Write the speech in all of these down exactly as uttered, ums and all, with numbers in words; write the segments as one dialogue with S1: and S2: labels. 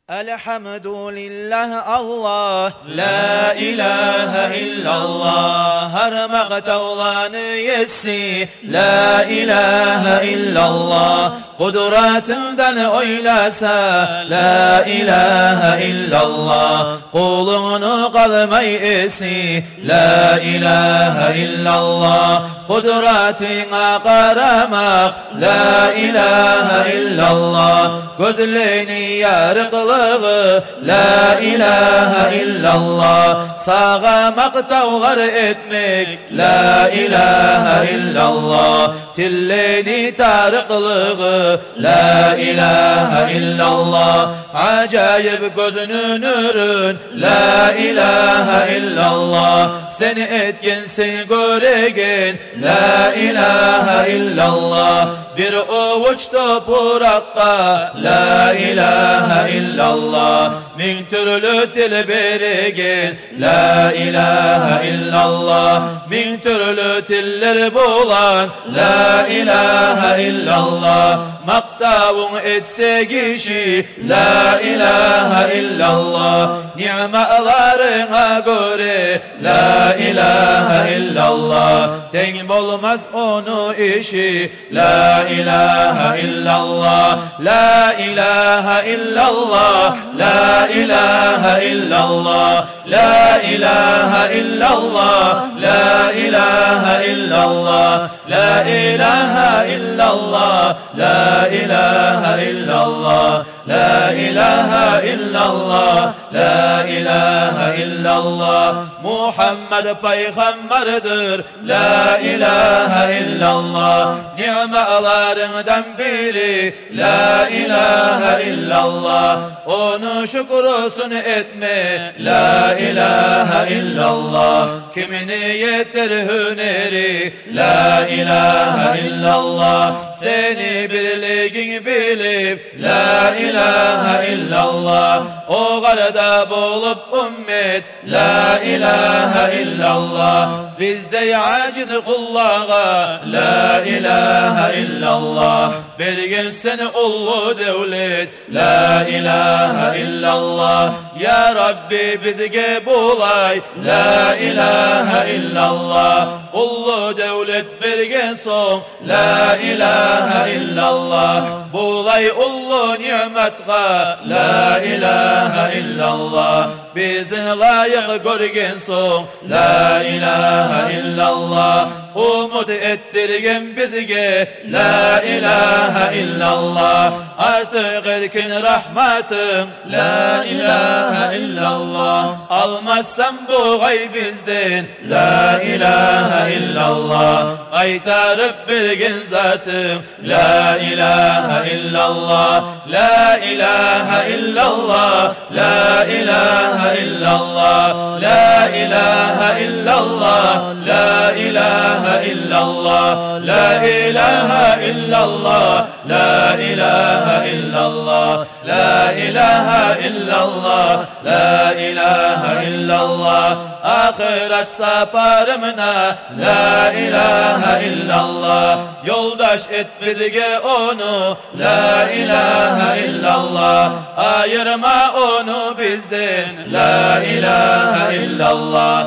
S1: Elhamdülillah Allah, la ilahe illallah. Her maqtavlanı yesi, la ilahe illallah. Kudretinden oylasa, la ilahe illallah. Kulunu kalmay esi, la ilahe illallah. Kudretine karamak, la ilahe illallah. Gözlerini yarıklığı, la ilahe illallah. Sağa maktavlar etmek, la ilahe illallah. Tilleni tarıklığı, la ilahe illallah. Acayip gözünün ürün, la ilahe illallah. Seni etken seni göregen, la ilahe illallah. Bir ovuç toprakta, la ilahe illallah. Min türlü dil beregen, la ilahe illallah. Min türlü diller bulan, la ilahe illallah. Maktavun etse kişi, la ilahe illallah. Ni'malarına göre, la ilahe illallah. Tengim olmaz onu işi, la ilahe illallah. La ilahe illallah, la ilahe illallah. La ilahe illallah, la ilahe illallah. La ilahe illallah, la ilahe illallah. La ilahe illallah, la ilahe illallah. Muhammed peygamberdir, la ilahe illallah. Ni'malarından biri, la ilahe illallah. Onu şükrüsün etme, la ilahe illallah. Kimini yeter hüneri, la ilahe illallah. Seni birliğin bilip, la ilahe illallah. O garda bulup ümmet, la ilahe illallah. Bizde aciz kullağa, la ilahe illallah. Belgin seni ullu devlet, la ilahe illallah. Ya Rabbi bizge bulay, la ilahe illallah. Ullu devlet belgin son, la ilahe illallah. Bulay ullu nimetga, la ilahe illallah. Bizin layık görgen son, la ilahe illallah. Umut ettirgen bizge, la ilahe illallah. Artık erkin rahmetın, la ilahe illallah. Almazsan bu gay bizden, la ilahe illallah. Kaytarıp bilgin zatın, la ilahe illallah. La ilahe illallah, la ilahe illallah. La ilahe illallah, la ilahe illallah. La ilahe illallah, la ilahe illallah. La ilahe illallah, la ilahe illallah. Ahiret saparımına, la ilahe illallah. Yoldaş et bizge onu, la ilahe illallah. Ayırma onu bizden, la ilahe illallah.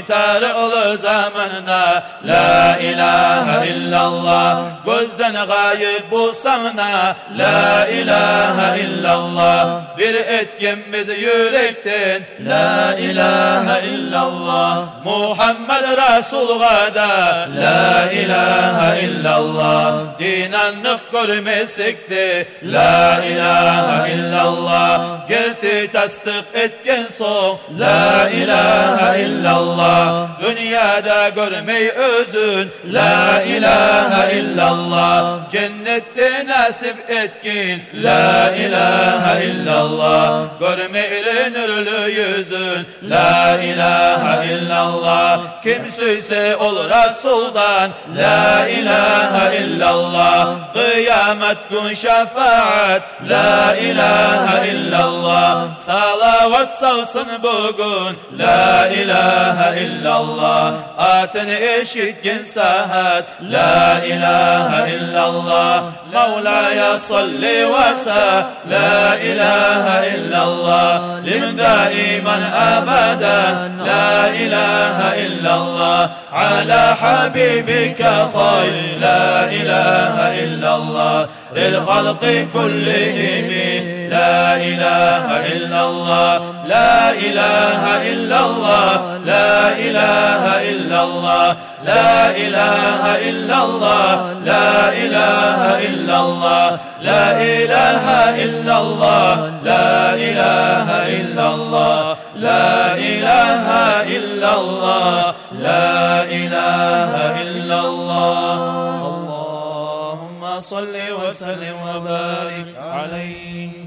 S1: İntarlı zamanına, la ilahe illallah. Gözden gayip bulsana, la ilahe illallah. Bir etkimiz yürekten, la ilahe illallah. Muhammed Resul gada, la ilahe illallah. İnanlık görmesek de, la ilahe illallah. Gerti tasdik etken son, la ilahe illallah. Dünyada görmey özün, la ilahe illallah. Cennette nasip etkin, la ilahe illallah. Görmeyle nurlu yüzün, la ilahe illallah. Kim söylese ol Resul'dan, la ilahe illallah. Kıyamet gün şefaat, la ilahe illallah. Salavat واتسلسن بقون لا إله إلا الله آتن إيش الجنسات لا إله إلا الله مولاي صل وسلم لا إله إلا الله لمن دائما أبدا لا إله إلا الله على حبيبك خير لا إله إلا الله للخلق كلهم لا إله إلا الله لا إله إلا الله لا إله إلا الله لا إله إلا الله لا إله إلا الله لا إله إلا الله لا إله إلا الله لا إله إلا الله لا إله إلا الله اللهم صل وسلم وبارك عليه.